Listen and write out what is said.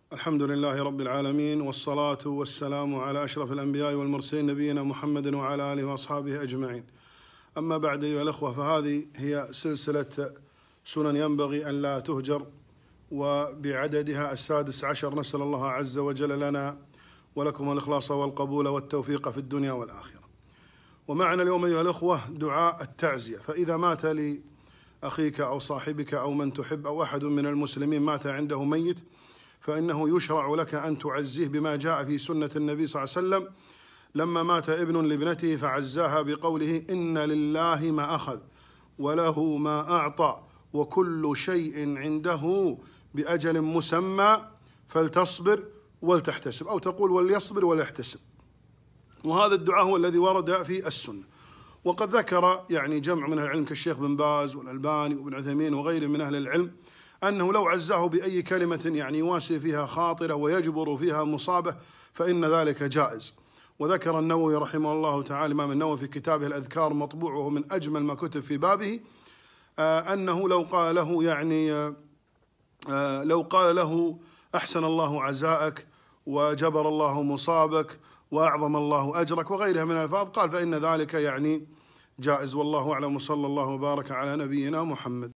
الحمد لله رب العالمين، والصلاة والسلام على أشرف الأنبياء والمرسلين نبينا محمد وعلى آله وأصحابه أجمعين. أما بعد أيها الأخوة، فهذه هي سلسلة سنن ينبغي أن لا تهجر، وبعددها 16. نسأل الله عز وجل لنا ولكم الإخلاص والقبول والتوفيق في الدنيا والآخرة. ومعنا اليوم أيها الأخوة دعاء التعزية. فإذا مات لأخيك أو صاحبك أو من تحب أو أحد من المسلمين مات عنده ميت، فإنه يشرع لك أن تعزيه بما جاء في سنة النبي صلى الله عليه وسلم لما مات ابن لابنته فعزاها بقوله: إن لله ما أخذ وله ما أعطى وكل شيء عنده بأجل مسمى فلتصبر ولتحتسب، أو تقول وليصبر وليحتسب. وهذا الدعاء هو الذي ورد في السنة. وقد ذكر جمع من أهل العلم كالشيخ بن باز والألباني وابن عثيمين وغيره من أهل العلم أنه لو عزاه بأي كلمة يواسي فيها خاطرة ويجبر فيها مصابة فإن ذلك جائز. وذكر النووي رحمه الله تعالى، الإمام النووي في كتابه الأذكار مطبوع وهو من أجمل ما كتب في بابه، أنه لو قال له أحسن الله عزاءك وجبر الله مصابك وأعظم الله أجرك وغيرها من الألفاظ، قال فإن ذلك جائز. والله أعلم، صلى الله وبارك على نبينا محمد.